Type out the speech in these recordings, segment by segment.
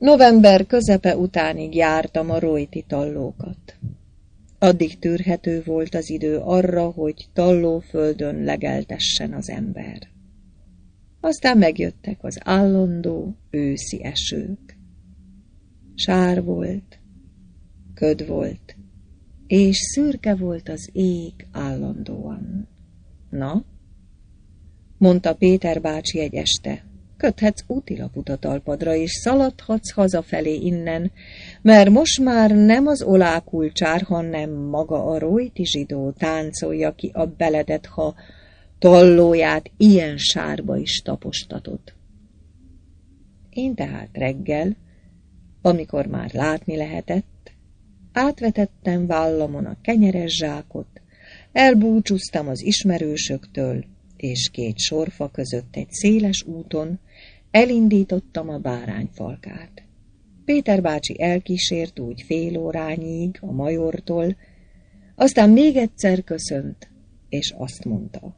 November közepe utánig jártam a rojti tallókat. Addig tűrhető volt az idő arra, hogy tallóföldön legeltessen az ember. Aztán megjöttek az állandó őszi esők. Sár volt, köd volt, és szürke volt az ég állandóan. Na, mondta Péter bácsi egy este, köthetsz útilaput a talpadra, és szaladhatsz hazafelé innen, mert most már nem az olákulcsár, hanem maga a rojti zsidó táncolja ki a beledet, ha tallóját ilyen sárba is tapostatod. Én tehát reggel, amikor már látni lehetett, átvetettem vállamon a kenyeres zsákot, elbúcsúztam az ismerősöktől, és két sorfa között egy széles úton elindítottam a bárányfalkát. Péter bácsi elkísért úgy fél órányig a majortól, aztán még egyszer köszönt, és azt mondta: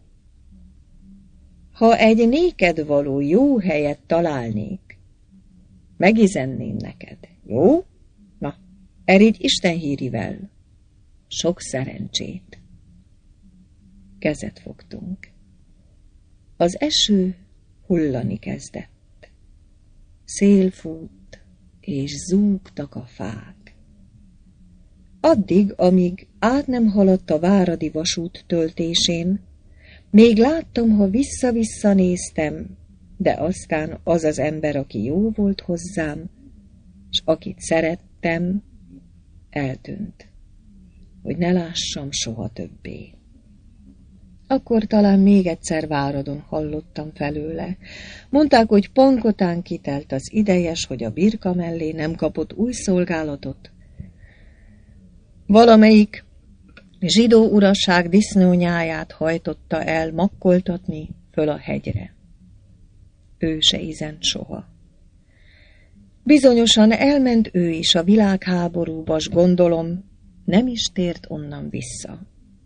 ha egy néked való jó helyet találnék, megizenném neked, jó? Na, erégy Isten hírivel. Sok szerencsét. Kezet fogtunk. Az eső hullani kezdett. Szél fújt, és zúgtak a fák. Addig, amíg át nem haladt a váradi vasút töltésén, még láttam, ha vissza-vissza néztem, de aztán az az ember, aki jó volt hozzám, s akit szerettem, eltűnt, hogy ne lássam soha többé. Akkor talán még egyszer Váradon hallottam felőle. Mondták, hogy pankotán kitelt az idejes, hogy a birka mellé nem kapott új szolgálatot. Valamelyik zsidó uraság disznónyáját hajtotta el makkoltatni föl a hegyre. Ő se izent soha. Bizonyosan elment ő is a világháborúba, s gondolom, nem is tért onnan vissza.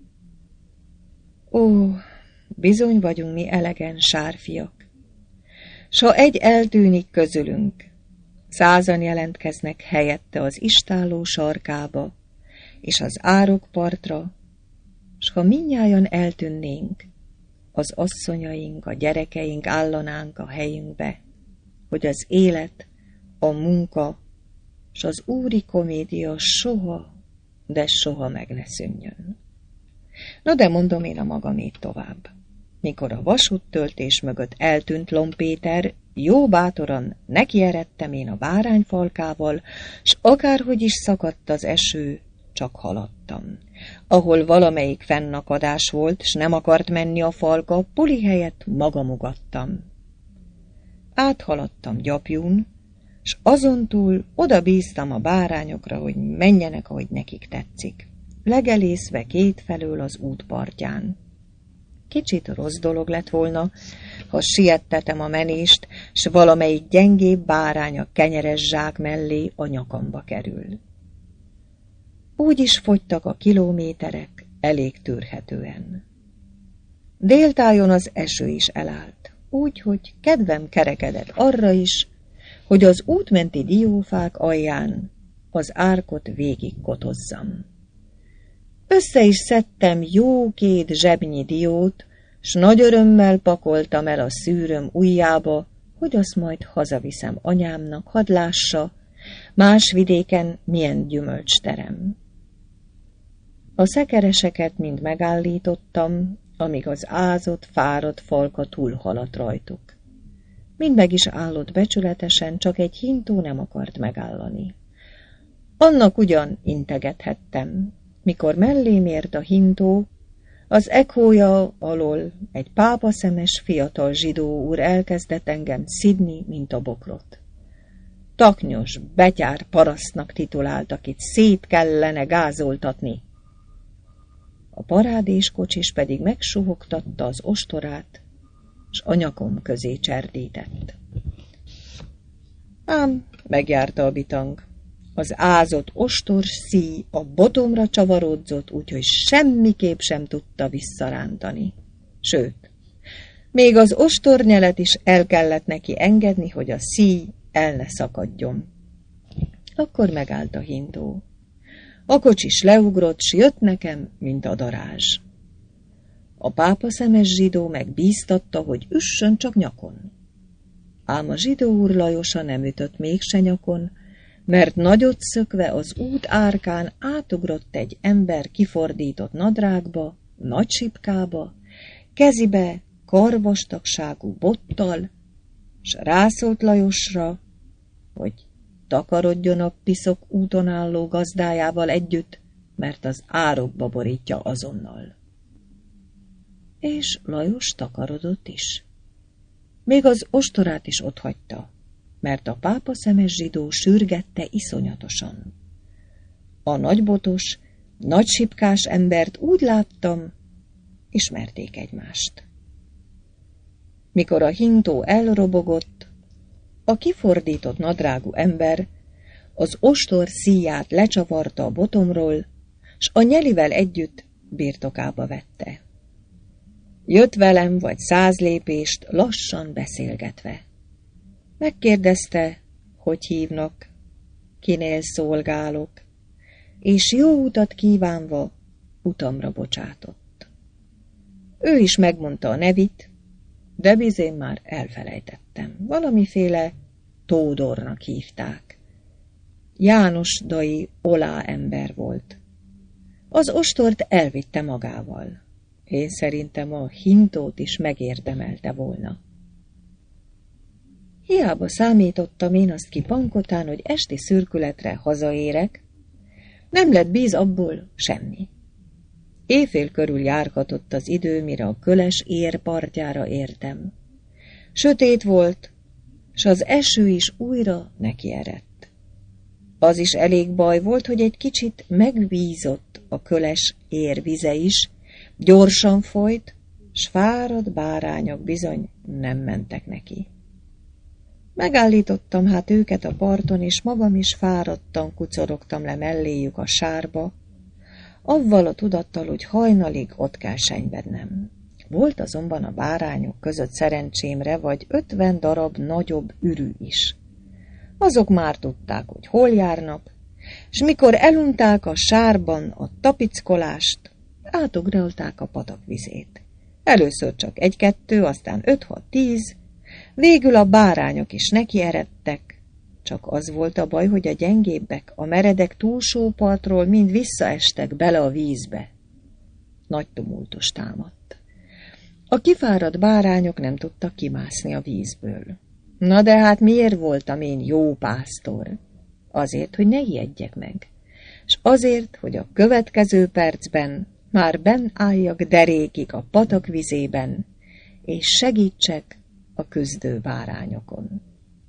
Ó, bizony vagyunk mi elegen sárfiak. S ha egy eltűnik közülünk, 100-an jelentkeznek helyette az istálló sarkába, és az árokpartra, s ha mindnyájan eltűnnénk, az asszonyaink, a gyerekeink állanánk a helyünkbe, hogy az élet, a munka, s az úri komédia soha, de soha meg ne szűnjön. No, de mondom én a magamét tovább. Mikor a vasúttöltés mögött eltűnt Lomb Péter, jó bátoran nekieredtem én a bárányfalkával, s akárhogy is szakadt az eső, csak haladtam. Ahol valamelyik fennakadás volt, s nem akart menni a falka, puli helyett magamugattam. Áthaladtam gyapjún, s azontúl oda bíztam a bárányokra, hogy menjenek, ahogy nekik tetszik, legelészve kétfelől az útpartján. Kicsit rossz dolog lett volna, ha siettetem a menést, s valamelyik gyengébb bárány a kenyeres zsák mellé a nyakamba kerül. Úgy is fogytak a kilométerek elég tűrhetően. Déltájon az eső is elállt, úgy, hogy kedvem kerekedett arra is, hogy az útmenti diófák alján az árkot végig kotozzam. Össze is szedtem jó 2 zsebnyi diót, s nagy örömmel pakoltam el a szűröm ujjába, hogy azt majd hazaviszem anyámnak, hadd lássa, más vidéken milyen gyümölcsterem. A szekereseket mind megállítottam, amíg az ázott, fáradt falka túlhaladt rajtuk. Mind meg is állott becsületesen, csak egy hintó nem akart megállani. Annak ugyan integethettem. Mikor mellém ért a hintó, az ekhója alól egy pápaszemes fiatal zsidó úr elkezdett engem szidni, mint a bokrot. Taknyos, betyár parasztnak titulált, akit szét kellene gázoltatni. A parádéskocsis pedig megsuhogtatta az ostorát, s a nyakom közé cserdített. Ám megjárta a bitang. Az ázott ostor szíj a botomra csavarodzott, úgyhogy semmiképp sem tudta visszarántani. Sőt, még az ostornyelet is el kellett neki engedni, hogy a szíj el ne szakadjon. Akkor megállt a hintó. A kocsis leugrott, s jött nekem, mint a darázs. A pápa szemes zsidó megbíztatta, hogy üssön csak nyakon. Ám a zsidó úr Lajosa nem ütött mégse nyakon, mert nagyot szökve az út árkán átugrott egy ember kifordított nadrágba, nagy sipkába, kezibe karvastagságú bottal, s rászólt Lajosra, hogy takarodjon a piszok úton álló gazdájával együtt, mert az árokba borítja azonnal. És Lajos takarodott is. Még az ostorát is otthagyta, mert a pápa szemes zsidó sürgette iszonyatosan. A nagybotos, nagysipkás embert úgy láttam, ismerték egymást. Mikor a hintó elrobogott, a kifordított nadrágú ember az ostor szíját lecsavarta a botomról, s a nyelivel együtt birtokába vette. Jött velem vagy 100 lépést, lassan beszélgetve. Megkérdezte, hogy hívnak, kinél szolgálok, és jó utat kívánva utamra bocsátott. Ő is megmondta a nevét, de bizony már elfelejtettem. Valamiféle Tódornak hívták. János dai olá ember volt. Az ostort elvitte magával. Én szerintem a hintót is megérdemelte volna. Hiába számítottam én azt ki Pankotán, hogy esti szürkületre hazaérek, nem lett bíz abból semmi. Éjfél körül járkatott az idő, mire a Köles ér partjára értem. Sötét volt, s az eső is újra nekierett. Az is elég baj volt, hogy egy kicsit megvízott a Köles ér vize is, gyorsan folyt, s fáradt bárányok bizony nem mentek neki. Megállítottam hát őket a parton, és magam is fáradtan kucorogtam le melléjük a sárba, avval a tudattal, hogy hajnalig ott kell senyvednem. Volt azonban a bárányok között szerencsémre vagy 50 darab nagyobb ürű is. Azok már tudták, hogy hol járnak, s mikor elunták a sárban a tapickolást, átugrálták a patak vizét. Először csak 1-2, aztán 5-6-10, végül a bárányok is nekieredtek, csak az volt a baj, hogy a gyengébbek a meredek túlsó partról mind visszaestek bele a vízbe. Nagy tumultus támadt. A kifáradt bárányok nem tudtak kimászni a vízből. Na de hát miért voltam én jó pásztor? Azért, hogy ne ijedjek meg, és azért, hogy a következő percben már benn álljak derékig a patak vizében, és segítsek a küzdő bárányokon.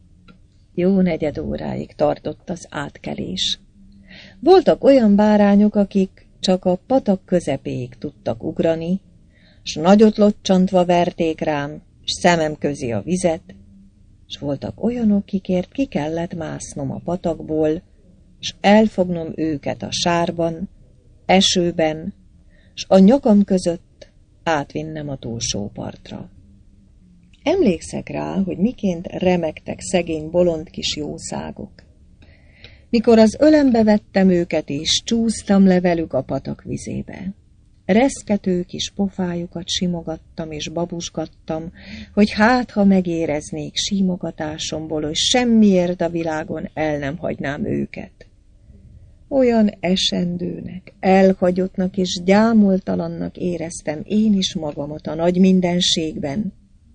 Jó 4 óráig tartott az átkelés. Voltak olyan bárányok, akik csak a patak közepéig tudtak ugrani, s nagyot locsantva verték rám, s szemem közé a vizet, s voltak olyanok, kikért ki kellett másznom a patakból, s elfognom őket a sárban, esőben, s a nyakam között átvinnem a túlsó partra. Emlékszek rá, hogy miként remegtek szegény bolond kis jószágok. Mikor az ölembe vettem őket, és csúsztam le velük a patak vizébe. Reszkető kis pofájukat simogattam és babusgattam, hogy hát, ha megéreznék simogatásomból, hogy semmiért a világon el nem hagynám őket. Olyan esendőnek, elhagyottnak és gyámoltalannak éreztem én is magamat a nagy mindenségben,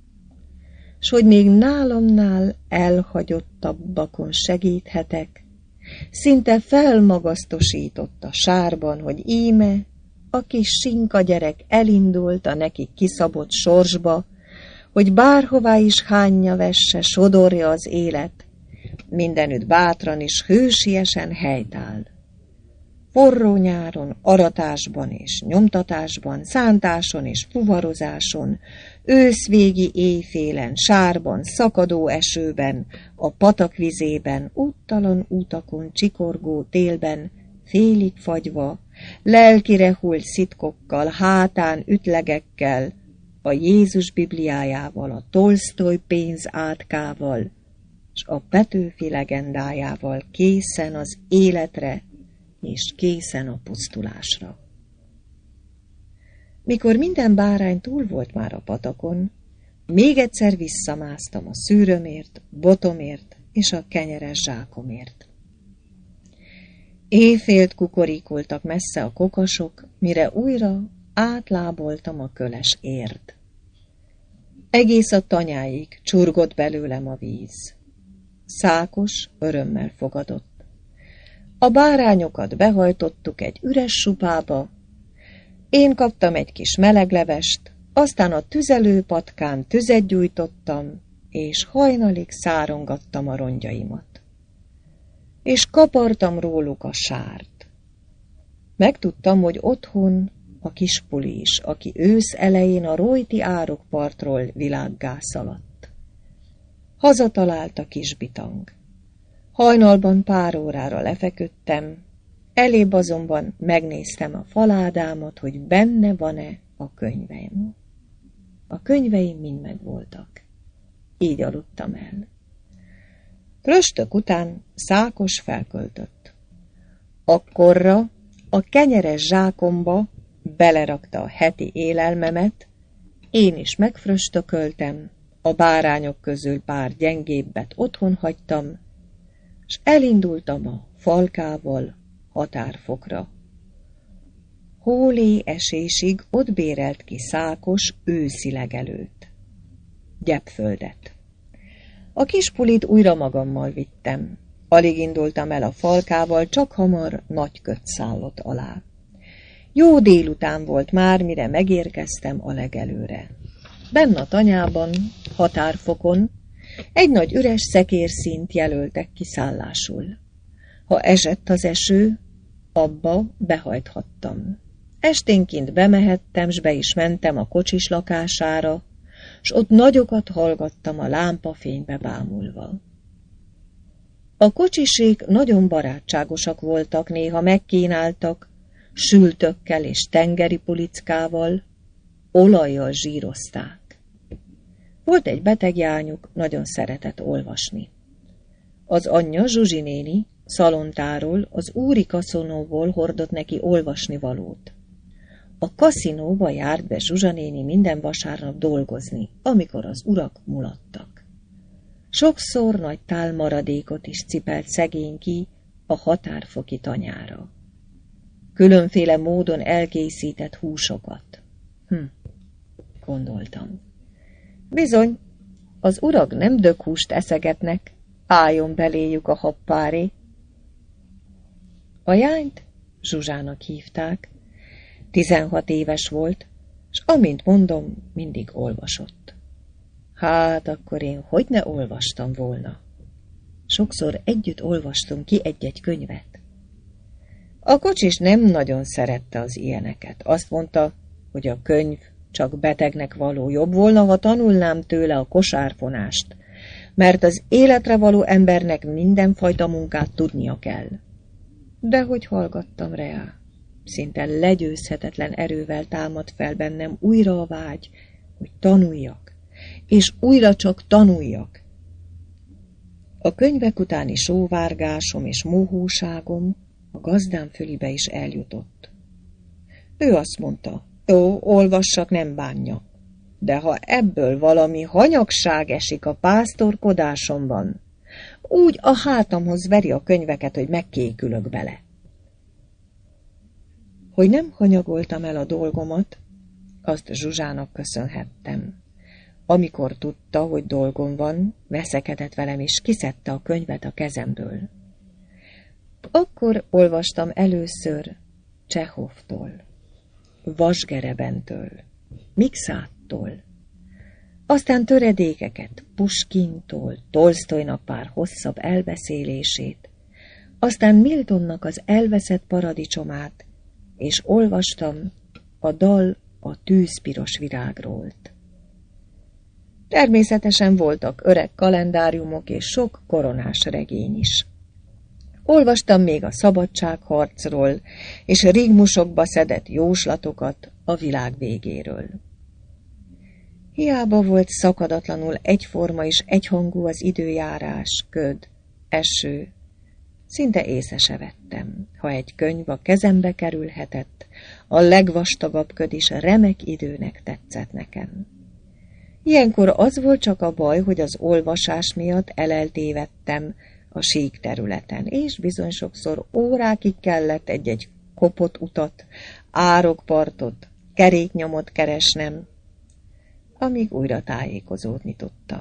s hogy még nálamnál elhagyottabbakon segíthetek, szinte felmagasztosított a sárban, hogy íme a kis sinka gyerek elindult a neki kiszabott sorsba, hogy bárhová is hányja vesse, sodorja az élet, mindenütt bátran és hősiesen helytáll. Forró nyáron, aratásban és nyomtatásban, szántáson és fuvarozáson, őszvégi éjfélen, sárban, szakadó esőben, a patak vizében, úttalan útakon, csikorgó télben, félig fagyva, lelkire hult szitkokkal, hátán ütlegekkel, a Jézus Bibliájával, a Tolsztoj pénzátkával, s a Petőfi legendájával készen az életre és készen a pusztulásra. Mikor minden bárány túl volt már a patakon, még egyszer visszamásztam a szűrömért, botomért és a kenyeres zsákomért. Éjfélt kukoríkoltak messze a kokasok, mire újra átláboltam a köles érd. Egész a tanyáig csurgott belőlem a víz. Szákos örömmel fogadott. A bárányokat behajtottuk egy üres supába, én kaptam egy kis meleglevest, aztán a tüzelőpatkán tüzet gyújtottam, és hajnalig szárongattam a rongyaimat. És kapartam róluk a sárt. Megtudtam, hogy otthon a Kispuli is, aki ősz elején a rojti árokpartról világgá szaladt. Hazatalált a Kisbitang. Hajnalban pár órára lefeküdtem, elébb azonban megnéztem a faládámat, hogy benne van-e a könyveim. A könyveim mind megvoltak. Így aludtam el. Fröstök után Szákos felköltött. Akkorra a kenyeres zsákomba belerakta a heti élelmemet, én is megfröstököltem, a bárányok közül pár gyengébbet otthon hagytam, s elindultam a falkával Határfokra. Hólé esésig ott bérelt ki Szákos őszi legelőt. Gyepföldet. A Kispulit újra magammal vittem. Alig indultam el a falkával, csak hamar nagy köt szállott alá. Jó délután volt már, mire megérkeztem a legelőre. Benn a tanyában, Határfokon egy nagy üres szekérszínt jelöltek ki szállásul. Ha esett az eső, abba behajthattam. Esténként bemehettem, s be is mentem a kocsis lakására, s ott nagyokat hallgattam a lámpafénybe bámulva. A kocsisék nagyon barátságosak voltak, néha megkínáltak, sültökkel és tengeri pulickával, olajjal zsírozták. Volt egy beteg jányuk, nagyon szeretett olvasni. Az anyja, Zsuzsi néni, szalontáról, az úri kaszinóból hordott neki olvasnivalót. A kaszinóba járt be Zsuzsa néni minden vasárnap dolgozni, amikor az urak mulattak. Sokszor nagy tál maradékot is cipelt szegény ki a határfoki tanyára. Különféle módon elkészített húsokat. Gondoltam. Bizony, az urak nem dökhúst eszegetnek, álljon beléjük a habpáré. A jányt Zsuzsának hívták, 16 éves volt, s amint mondom, mindig olvasott. Hát akkor én hogy ne olvastam volna? Sokszor együtt olvastunk ki egy-egy könyvet. A kocsis nem nagyon szerette az ilyeneket. Azt mondta, hogy a könyv csak betegnek való, jobb volna, ha tanulnám tőle a kosárfonást, mert az életre való embernek mindenfajta munkát tudnia kell. De hogy hallgattam rá, szinte legyőzhetetlen erővel támad fel bennem újra a vágy, hogy tanuljak, és újra csak tanuljak. A könyvek utáni sóvárgásom és mohóságom a gazdám fülébe is eljutott. Ő azt mondta, jó, olvassak, nem bánja, de ha ebből valami hanyagság esik a pásztorkodásomban, úgy a hátamhoz veri a könyveket, hogy megkékülök bele. Hogy nem hanyagoltam el a dolgomat, azt Zsuzsának köszönhettem. Amikor tudta, hogy dolgom van, veszekedett velem, és kiszedte a könyvet a kezemből. Akkor olvastam először Csehovtól, Vasgerebentől, Mikszáttól, aztán töredékeket Puskintól, Tolsztojnak pár hosszabb elbeszélését, aztán Miltonnak az elveszett paradicsomát, és olvastam a dal a tűzpiros virágról. Természetesen voltak öreg kalendáriumok és sok koronás regény is. Olvastam még a szabadságharcról, és a rigmusokba szedett jóslatokat a világ végéről. Hiába volt szakadatlanul egyforma és egyhangú az időjárás, köd, eső. Szinte észre se vettem, ha egy könyv a kezembe kerülhetett, a legvastagabb köd is remek időnek tetszett nekem. Ilyenkor az volt csak a baj, hogy az olvasás miatt eleltévedtem a sík területen, és bizony sokszor órákig kellett egy-egy kopott utat, árokpartot, keréknyomot keresnem, amíg újra tájékozódni tudtam.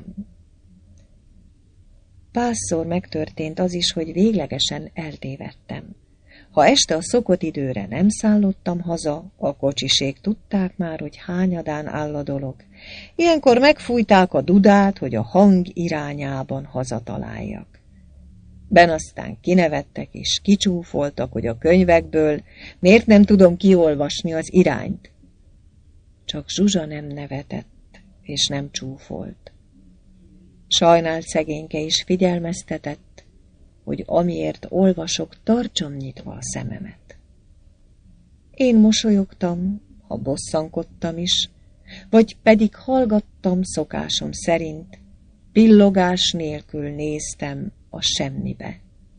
Párszor megtörtént az is, hogy véglegesen eltévedtem. Ha este a szokott időre nem szállottam haza, a kocsisék tudták már, hogy hányadán áll a dolog. Ilyenkor megfújták a dudát, hogy a hang irányában hazataláljak. Ben aztán kinevettek és kicsúfoltak, hogy a könyvekből miért nem tudom kiolvasni az irányt. Csak Zsuzsa nem nevetett, és nem csúfolt. Sajnált szegényke is figyelmeztetett, hogy amiért olvasok, tartsam nyitva a szememet. Én mosolyogtam, ha bosszankodtam is, vagy pedig hallgattam szokásom szerint, pillogás nélkül néztem a semmibe.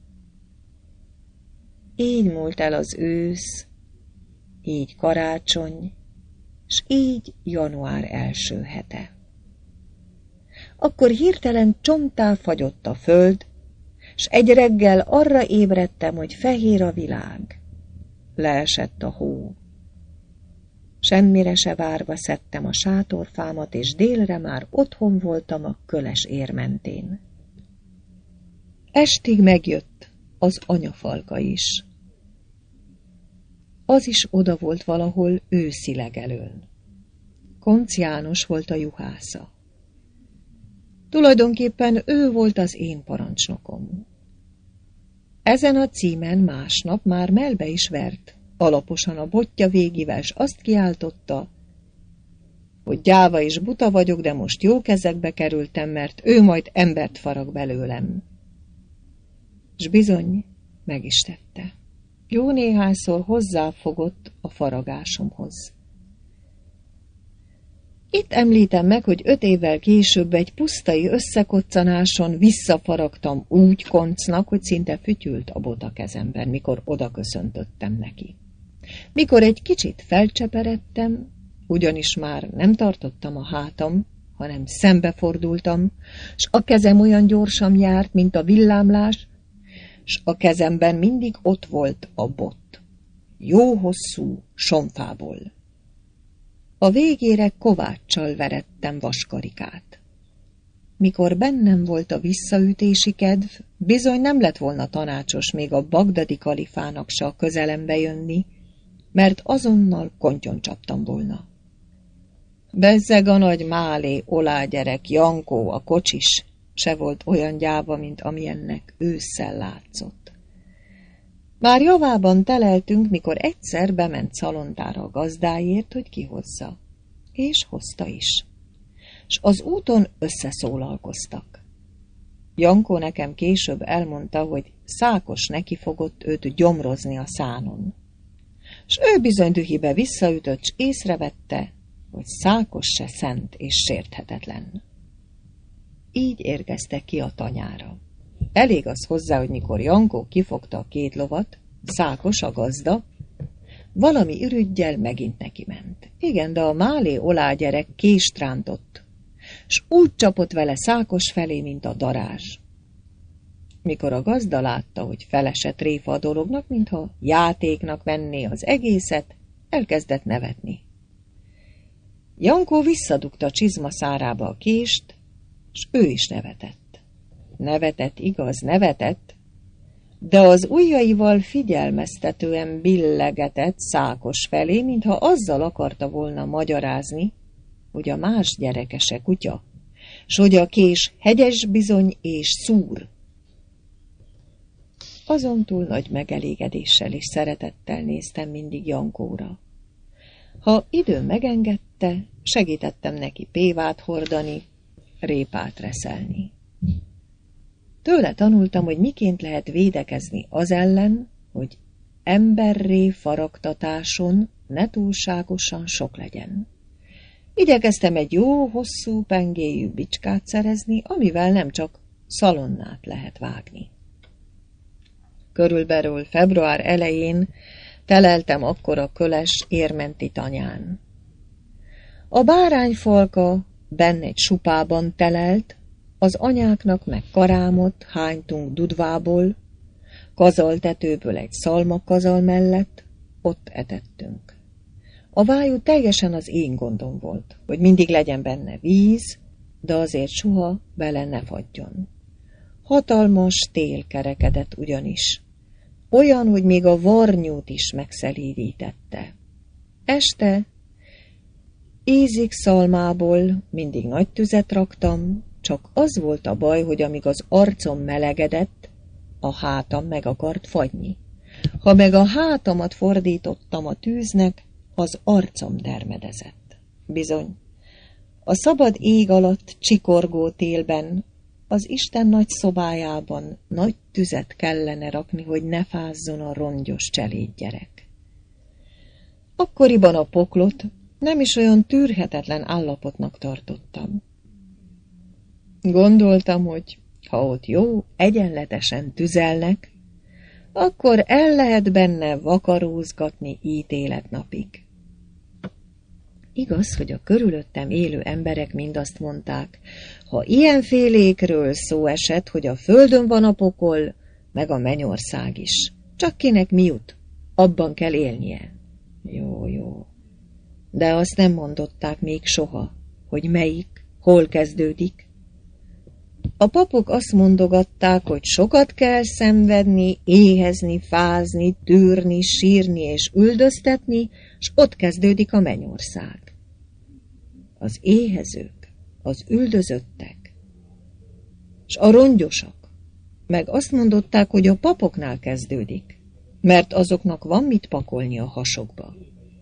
Így múlt el az ősz, így karácsony, s így január első hete. Akkor hirtelen csomttá fagyott a föld, s egy reggel arra ébredtem, hogy fehér a világ. Leesett a hó. Semmire se várva szedtem a sátorfámat, és délre már otthon voltam a köles ér mentén. Estig megjött az anyafalka is. Az is oda volt valahol őszi legelőn. Koncz János volt a juhásza. Tulajdonképpen ő volt az én parancsnokom. Ezen a címen másnap már mellbe is vert, alaposan a botja végével, s azt kiáltotta, hogy gyáva és buta vagyok, de most jó kezekbe kerültem, mert ő majd embert farag belőlem. S bizony, meg is tette. Jó néhányszor hozzáfogott a faragásomhoz. Itt említem meg, hogy 5 évvel később egy pusztai összekoccanáson visszafaragtam úgy Koncznak, hogy szinte fütyült a bot a kezemben, mikor odaköszöntöttem neki. Mikor egy kicsit felcseperedtem, ugyanis már nem tartottam a hátam, hanem szembefordultam, s a kezem olyan gyorsan járt, mint a villámlás, s a kezemben mindig ott volt a bot, jó hosszú sonfából. A végére kováccsal verettem vaskarikát. Mikor bennem volt a visszaütési kedv, bizony nem lett volna tanácsos még a bagdadi kalifának se a közelembe jönni, mert azonnal kontyon csaptam volna. Bezzeg a nagy Málé olágyerek, Jankó, a kocsis, se volt olyan gyáva, mint amilyennek ősszel látszott. Már javában teleltünk, mikor egyszer bement Szalontára a gazdáért, hogy kihozza. És hozta is. S az úton összeszólalkoztak. Jankó nekem később elmondta, hogy Szákos neki fogott őt gyomrozni a szánon. S ő bizony dühibe visszaütött, s észrevette, hogy Szákos se szent és sérthetetlen. Így érkeztek ki a tanyára. Elég az hozzá, hogy mikor Jankó kifogta a 2 lovat, Szákos a gazda, valami ürüggyel megint neki ment. Igen, de a Málé olágyerek kést rántott, s úgy csapott vele Szákos felé, mint a darázs. Mikor a gazda látta, hogy felesett réfa a dolognak, mintha játéknak venné az egészet, elkezdett nevetni. Jankó visszadugta csizma szárába a kést, s ő is nevetett. Nevetett, igaz, nevetett, de az ujjaival figyelmeztetően billegetett Szákos felé, mintha azzal akarta volna magyarázni, hogy a más gyerekese kutya, s hogy a kés hegyes bizony és szúr. Azon túl nagy megelégedéssel és szeretettel néztem mindig Jankóra. Ha idő megengedte, segítettem neki pévát hordani, répát reszelni. Tőle tanultam, hogy miként lehet védekezni az ellen, hogy emberré faragtatáson ne túlságosan sok legyen. Igyekeztem egy jó, hosszú pengéjű bicskát szerezni, amivel nem csak szalonnát lehet vágni. Körülbelül február elején teleltem akkor a köles érmenti tanyán. A bárányfalka benn egy supában telelt, az anyáknak meg karámot hánytunk dudvából, kazaltetőből egy szalmakazal mellett, ott etettünk. A vájú teljesen az én gondom volt, hogy mindig legyen benne víz, de azért soha bele ne fagyjon. Hatalmas tél kerekedett ugyanis, olyan, hogy még a varnyút is megszelídítette. Este ízik szalmából mindig nagy tüzet raktam, csak az volt a baj, hogy amíg az arcom melegedett, a hátam meg akart fagyni. Ha meg a hátamat fordítottam a tűznek, az arcom termedezett. Bizony, a szabad ég alatt csikorgó télben, az Isten nagy szobájában nagy tüzet kellene rakni, hogy ne fázzon a rongyos cselédgyerek. Akkoriban a poklot nem is olyan tűrhetetlen állapotnak tartottam. Gondoltam, hogy ha ott jó, egyenletesen tüzelnek, akkor el lehet benne vakarózgatni ítéletnapig. Igaz, hogy a körülöttem élő emberek mind azt mondták, ha ilyenfélékről szó esett, hogy a földön van a pokol, meg a mennyország is. Csak kinek mi jut, abban kell élnie. Jó. De azt nem mondották még soha, hogy melyik, hol kezdődik. A papok azt mondogatták, hogy sokat kell szenvedni, éhezni, fázni, tűrni, sírni és üldöztetni, s ott kezdődik a mennyország. Az éhezők, az üldözöttek, s a rongyosak, meg azt mondották, hogy a papoknál kezdődik, mert azoknak van mit pakolni a hasokba.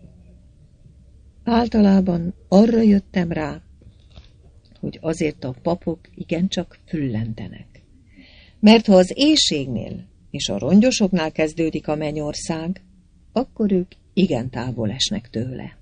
Általában arra jöttem rá, hogy azért a papok igencsak füllentenek. Mert ha az éhségnél és a rongyosoknál kezdődik a mennyország, akkor ők igen távol esnek tőle.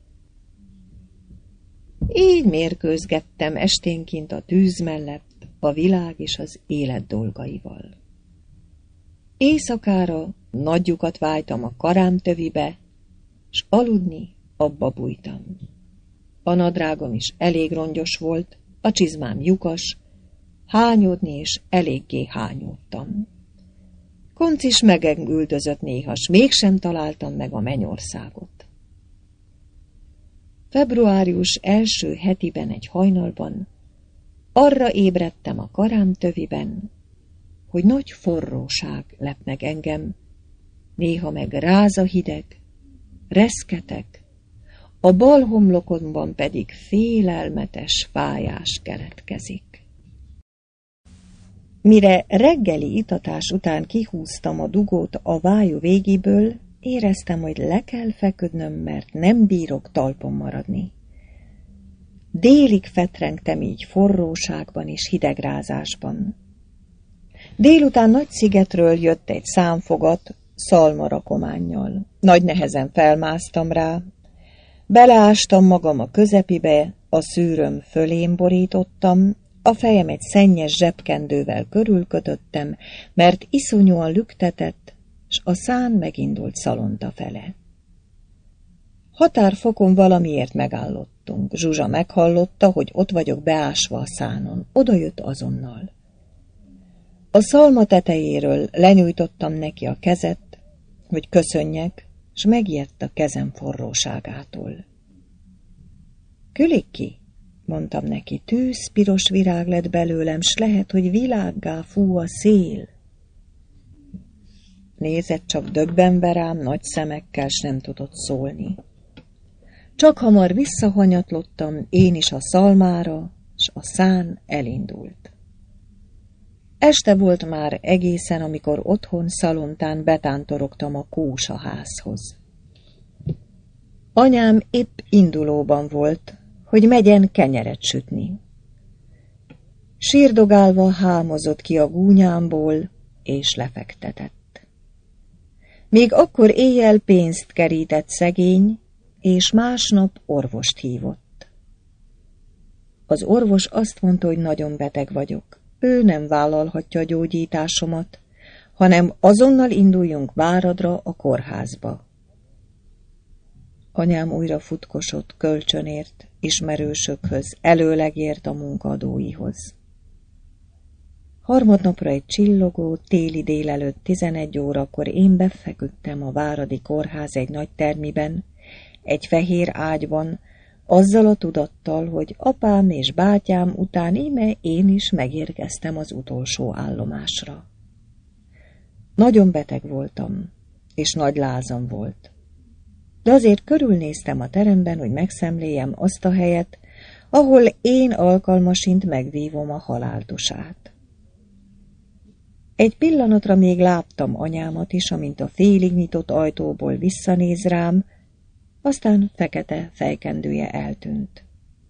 Így mérkőzgettem esténként a tűz mellett a világ és az élet dolgaival. Éjszakára nagy lyukat vájtam a karám tövibe, s aludni abba bújtam. A nadrágom is elég rongyos volt, a csizmám lyukas, hányódni is eléggé hányódtam. Konc is megengüldözött néha, s mégsem találtam meg a mennyországot. Februárius első hetiben egy hajnalban arra ébredtem a karám töviben, hogy nagy forróság lep meg engem, néha meg ráz a hideg, reszketek, a bal homlokomban pedig félelmetes fájás keletkezik. Mire reggeli itatás után kihúztam a dugót a vájú végéből, éreztem, hogy le kell feküdnöm, mert nem bírok talpon maradni. Délig fetrengtem így forróságban és hidegrázásban. Délután Nagyszigetről jött egy számfogat szalmarakománnyal. Nagy nehezen felmásztam rá, beleástam magam a közepibe, a szűröm fölém borítottam, a fejem egy szennyes zsebkendővel körülkötöttem, mert iszonyúan lüktetett, s a szán megindult Szalonta fele. Határfokon valamiért megállottunk. Zsuzsa meghallotta, hogy ott vagyok beásva a szánon. Oda jött azonnal. A szalma tetejéről lenyújtottam neki a kezet, hogy köszönjek, s megijedt a kezem forróságától. Külik ki, mondtam neki, tűzpiros virág lett belőlem, s lehet, hogy világgá fú a szél. Nézett csak döbbenve rám nagy szemekkel, s nem tudott szólni. Csak hamar visszahanyatlottam én is a szalmára, s a szán elindult. Este volt már egészen, amikor otthon Szalontán betántorogtam a kósaházhoz. Anyám épp indulóban volt, hogy megyen kenyeret sütni. Sírdogálva hámozott ki a gúnyámból, és lefektetett. Még akkor éjjel pénzt kerített szegény, és másnap orvost hívott. Az orvos azt mondta, hogy nagyon beteg vagyok. Ő nem vállalhatja a gyógyításomat, hanem azonnal induljunk Váradra a kórházba. Anyám újra futkosott, kölcsönért, ismerősökhöz, előlegért a munkaadóihoz. Harmadnapra egy csillogó, téli délelőtt 11 órakor én befeküdtem a váradi kórház egy nagy termiben, egy fehér ágyban, azzal a tudattal, hogy apám és bátyám után íme én is megérkeztem az utolsó állomásra. Nagyon beteg voltam, és nagy lázam volt. De azért körülnéztem a teremben, hogy megszemléljem azt a helyet, ahol én alkalmasint megvívom a haláltusát. Egy pillanatra még láttam anyámat is, amint a félig nyitott ajtóból visszanéz rám, aztán fekete fejkendője eltűnt.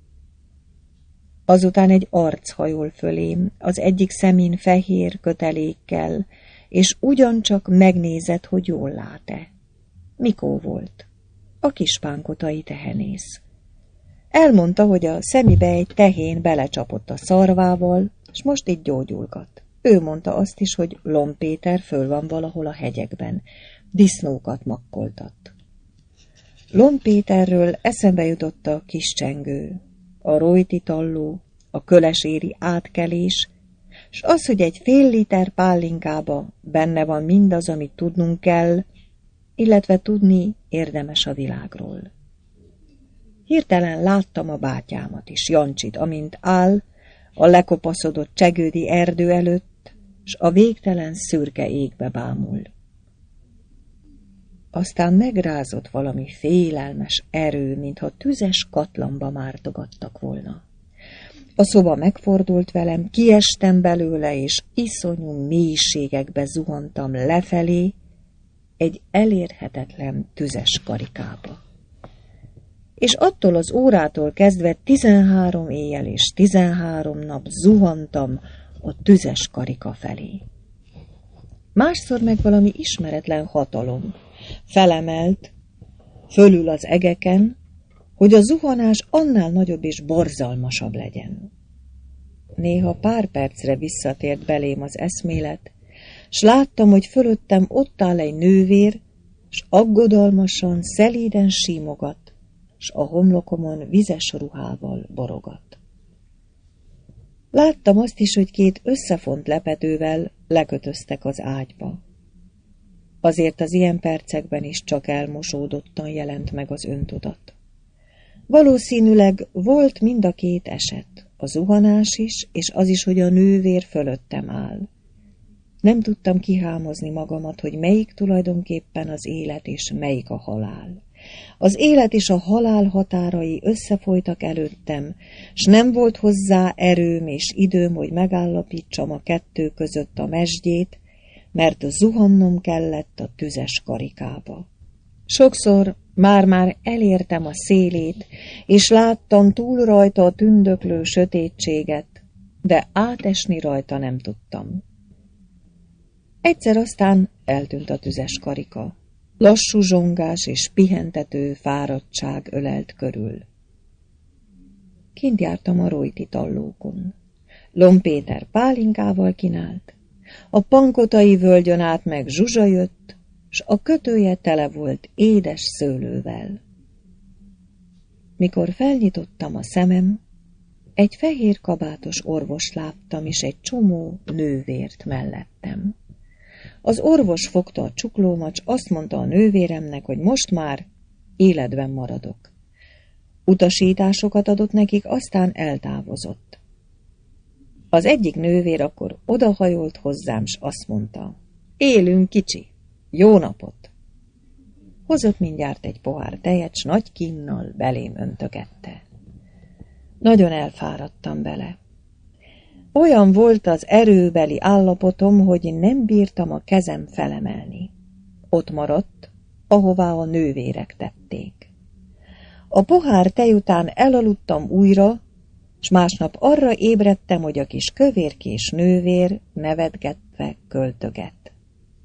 Azután egy arc hajol fölém, az egyik szemén fehér kötelékkel, és ugyancsak megnézett, hogy jól lát-e. Mikó volt? A kispánkotai tehenész. Elmondta, hogy a szemibe egy tehén belecsapott a szarvával, és most itt gyógyulgat. Ő mondta azt is, hogy Lomb Péter föl van valahol a hegyekben, disznókat makkoltat. Lomb Péterről eszembe jutott a kis csengő, a Rojti talló, a köleséri átkelés, s az, hogy egy fél liter pálinkába benne van mindaz, amit tudnunk kell, illetve tudni érdemes a világról. Hirtelen láttam a bátyámat is, Jancsit, amint áll a lekopaszodott csegődi erdő előtt, s a végtelen szürke égbe bámul. Aztán megrázott valami félelmes erő, mintha tüzes katlamba mártogattak volna. A szoba megfordult velem, kiestem belőle, és iszonyú mélységekbe zuhantam lefelé, egy elérhetetlen tüzes karikába. És attól az órától kezdve 13 éjjel és 13 nap zuhantam a tüzes karika felé. Másszor meg valami ismeretlen hatalom felemelt fölül az egeken, hogy a zuhanás annál nagyobb és borzalmasabb legyen. Néha pár percre visszatért belém az eszmélet, s láttam, hogy fölöttem ott áll egy nővér, s aggodalmasan, szelíden símogat, s a homlokomon vizes ruhával borogat. Láttam azt is, hogy 2 összefont lepedővel lekötöztek az ágyba. Azért az ilyen percekben is csak elmosódottan jelent meg az öntudat. Valószínűleg volt mind a 2 eset, a zuhanás is, és az is, hogy a nővér fölöttem áll. Nem tudtam kihámozni magamat, hogy melyik tulajdonképpen az élet és melyik a halál. Az élet és a halál határai összefolytak előttem, s nem volt hozzá erőm és időm, hogy megállapítsam a 2 között a mesdjét, mert zuhannom kellett a tüzes karikába. Sokszor már elértem a szélét, és láttam túl rajta a tündöklő sötétséget, de átesni rajta nem tudtam. Egyszer aztán eltűnt a tüzes karika. Lassú zsongás és pihentető fáradtság ölelt körül. Kint jártam a Rojti tallókon. Lomb Péter pálinkával kínált, a pankotai völgyön át meg Zsuzsa jött, s a kötője tele volt édes szőlővel. Mikor felnyitottam a szemem, egy fehér kabátos orvos láttam, és egy csomó nővért mellettem. Az orvos fogta a csuklómat, s azt mondta a nővéremnek, hogy most már életben maradok. Utasításokat adott nekik, aztán eltávozott. Az egyik nővér akkor odahajolt hozzám, s azt mondta: élünk, kicsi, jó napot! Hozott mindjárt egy pohár tejet, s nagy kínnal belém öntögette. Nagyon elfáradtam bele. Olyan volt az erőbeli állapotom, hogy nem bírtam a kezem felemelni. Ott maradt, ahová a nővérek tették. A pohár tej után elaludtam újra, s másnap arra ébredtem, hogy a kis kövérkés nővér nevetgetve költöget.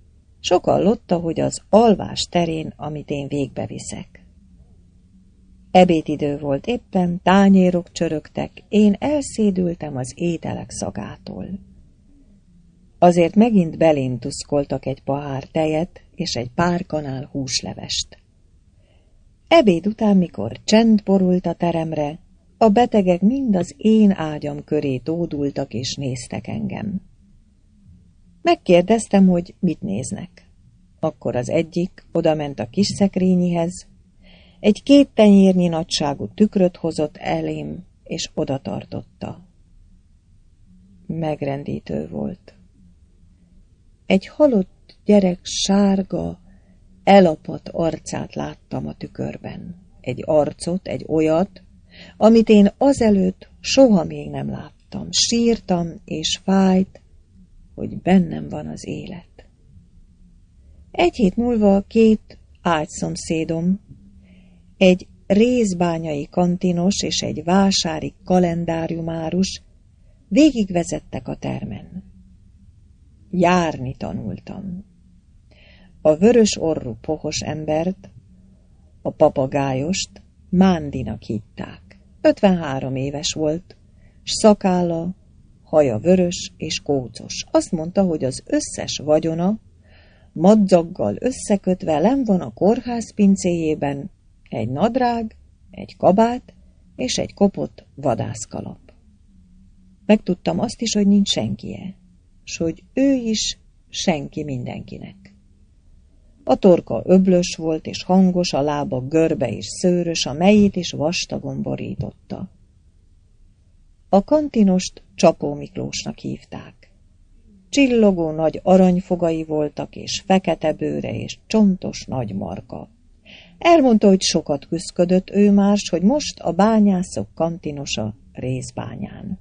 Sok hallotta, hogy az alvás terén, amit én végbeviszek. Ebédidő volt éppen, tányérok csörögtek, én elszédültem az ételek szagától. Azért megint belém tuszkoltak egy pohár tejet és egy pár kanál húslevest. Ebéd után, mikor csend borult a teremre, a betegek mind az én ágyam köré tódultak és néztek engem. Megkérdeztem, hogy mit néznek. Akkor az egyik odament a kis szekrényihez, egy 2 tenyérnyi nagyságú tükröt hozott elém, és oda tartotta. Megrendítő volt. Egy halott gyerek sárga, elapadt arcát láttam a tükörben. Egy arcot, egy olyat, amit én azelőtt soha még nem láttam. Sírtam, és fájt, hogy bennem van az élet. 1 hét múlva 2 ágyszomszédom, egy részbányai kantinos és egy vásári kalendáriumárus végigvezettek a termen. Járni tanultam. A vörös orrú pohos embert, a papagájost Mándinak hitták. 53 éves volt, s szakálla, haja vörös és kócos. Azt mondta, hogy az összes vagyona madzaggal összekötve lenn van a kórház pincéjében, egy nadrág, egy kabát és egy kopott vadászkalap. Megtudtam azt is, hogy nincs senkie, s hogy ő is senki mindenkinek. A torka öblös volt és hangos, a lába görbe és szőrös, a mejét is vastagon borította. A kantinost Csapó Miklósnak hívták. Csillogó nagy aranyfogai voltak, és fekete bőre és csontos nagy marka. Elmondta, hogy sokat küszködött ő már, hogy most a bányászok kantinosa részbányán.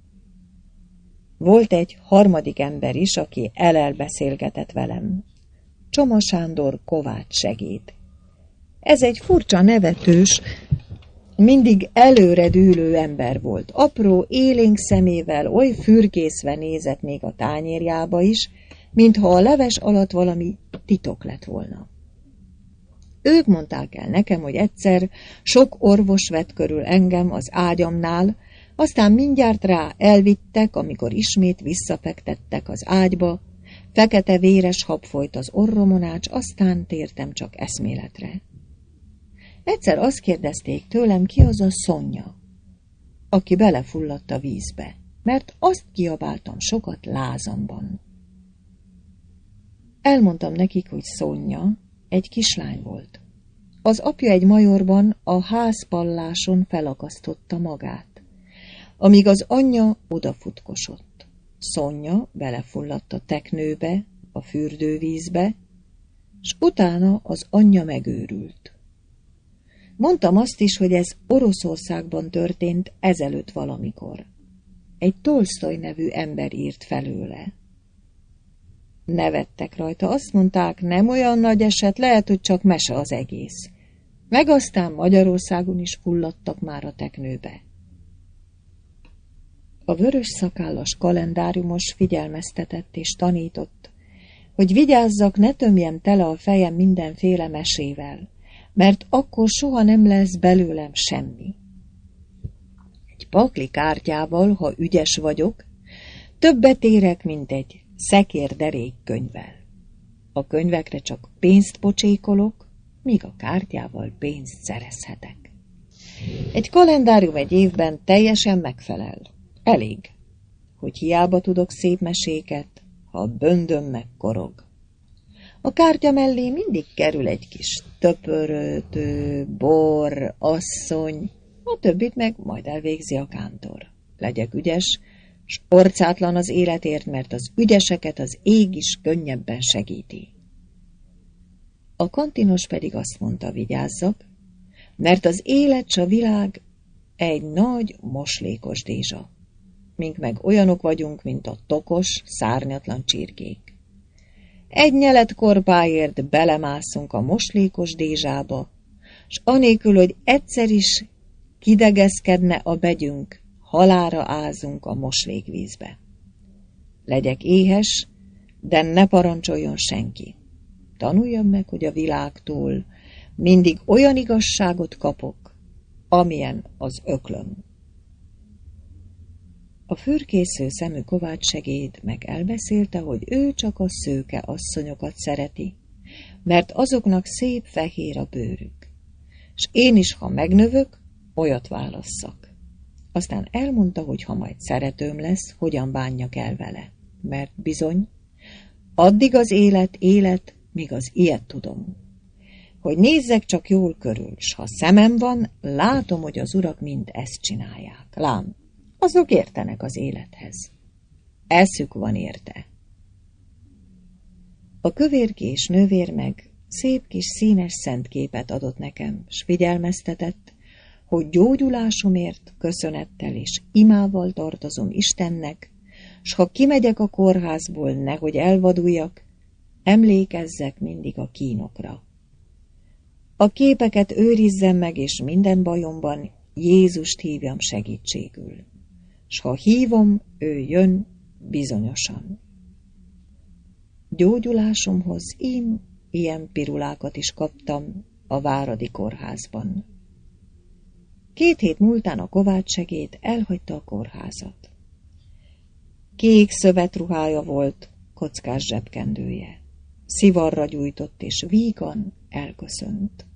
Volt egy harmadik ember is, aki elbeszélgetett velem. Csoma Sándor Kovács segéd. Ez egy furcsa nevetős, mindig előredűlő ember volt. Apró, élénk szemével oly fürkészve nézett még a tányérjába is, mintha a leves alatt valami titok lett volna. Ők mondták el nekem, hogy egyszer sok orvos vett körül engem az ágyamnál, aztán mindjárt rá elvittek, amikor ismét visszafektettek az ágyba, fekete véres hab folyt az orromon, aztán tértem csak eszméletre. Egyszer azt kérdezték tőlem, ki az a Szonya, aki belefulladt a vízbe, mert azt kiabáltam sokat lázamban. Elmondtam nekik, hogy Szonya egy kislány volt. Az apja egy majorban a házpalláson felakasztotta magát, amíg az anyja odafutkosott. Szonya belefulladt a teknőbe, a fürdővízbe, s utána az anyja megőrült. Mondtam azt is, hogy ez Oroszországban történt ezelőtt valamikor. Egy Tolsztoj nevű ember írt felőle. Nevettek rajta, azt mondták, nem olyan nagy eset, lehet, hogy csak mese az egész. Meg aztán Magyarországon is fulladtak már a teknőbe. A vörös szakállas kalendáriumos figyelmeztetett és tanított, hogy vigyázzak, ne tömjem tele a fejem mindenféle mesével, mert akkor soha nem lesz belőlem semmi. Egy pakli kártyával, ha ügyes vagyok, többet érek, mint egy szekérderék könyvvel. A könyvekre csak pénzt pocsékolok, míg a kártyával pénzt szerezhetek. Egy kalendárium egy évben teljesen megfelel. Elég, hogy hiába tudok szép meséket, ha a böndöm megkorog. A kártya mellé mindig kerül egy kis töpörötő, bor, asszony, a többit meg majd elvégzi a kántor. Legyek ügyes, s orcátlan az életért, mert az ügyeseket az ég is könnyebben segíti. A kantinos pedig azt mondta, vigyázzak, mert az élet s a világ egy nagy moslékos dézsa. Mink meg olyanok vagyunk, mint a tokos, szárnyatlan csirkék. Egy nyelet korpáért belemászunk a moslékos dézsába, s anélkül, hogy egyszer is kidegeszkedne a begyünk, halálra ázunk a moslékvízbe. Legyek éhes, de ne parancsoljon senki. Tanuljam meg, hogy a világtól mindig olyan igazságot kapok, amilyen az öklöm. A fürkésző szemű kovácssegéd meg elbeszélte, hogy ő csak a szőke asszonyokat szereti, mert azoknak szép fehér a bőrük, s én is, ha megnövök, olyat válasszak. Aztán elmondta, hogy ha majd szeretőm lesz, hogyan bánjak el vele, mert bizony, addig az élet, míg az ilyet tudom. Hogy nézzek csak jól körül, s ha szemem van, látom, hogy az urak mind ezt csinálják. Lám, azok értenek az élethez. Eszük van érte. A kövérkés nővér meg szép kis színes szentképet adott nekem, s figyelmeztetett, hogy gyógyulásomért köszönettel és imával tartozom Istennek, s ha kimegyek a kórházból, nehogy elvaduljak, emlékezzek mindig a kínokra. A képeket őrizzem meg, és minden bajomban Jézust hívjam segítségül. S ha hívom, ő jön bizonyosan. Gyógyulásomhoz ilyen pirulákat is kaptam a Váradi kórházban. 2 hét múltán a kovácssegéd elhagyta a kórházat. Kék szövetruhája volt, kockás zsebkendője. Szivarra gyújtott, és vígan elköszönt.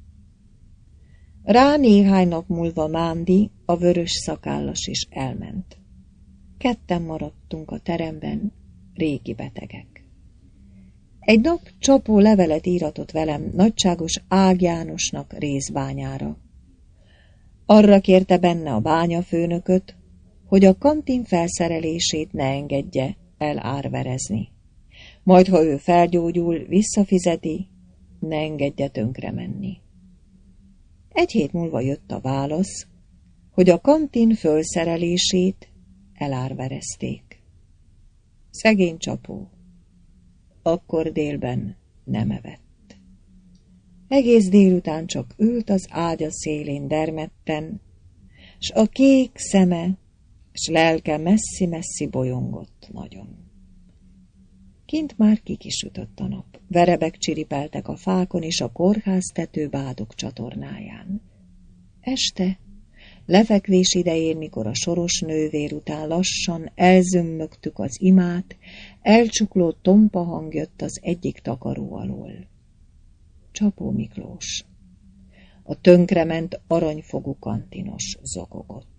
Rá néhány nap múlva Mándi, a vörös szakállas is elment. 2 maradtunk a teremben, régi betegek. Egy nap Csapó levelet íratott velem nagyságos Ág Jánosnak Részbányára. Arra kérte benne a bányafőnököt, hogy a kantin felszerelését ne engedje elárverezni. Majd, ha ő felgyógyul, visszafizeti, ne engedje tönkre menni. 1 hét múlva jött a válasz, hogy a kantin fölszerelését elárverezték. Szegény Csapó akkor délben nem evett. Egész délután csak ült az ágya szélén dermedten, s a kék szeme s lelke messzi-messzi bolyongott nagyon. Kint már kikisütött a nap, verebek csiripeltek a fákon és a kórház tetőbádok csatornáján. Este, lefekvés idején, mikor a soros nővér után lassan elzümmögtük az imát, elcsukló tompa hang jött az egyik takaró alól. Csapó Miklós, a tönkrement aranyfogú kantinos zokogott.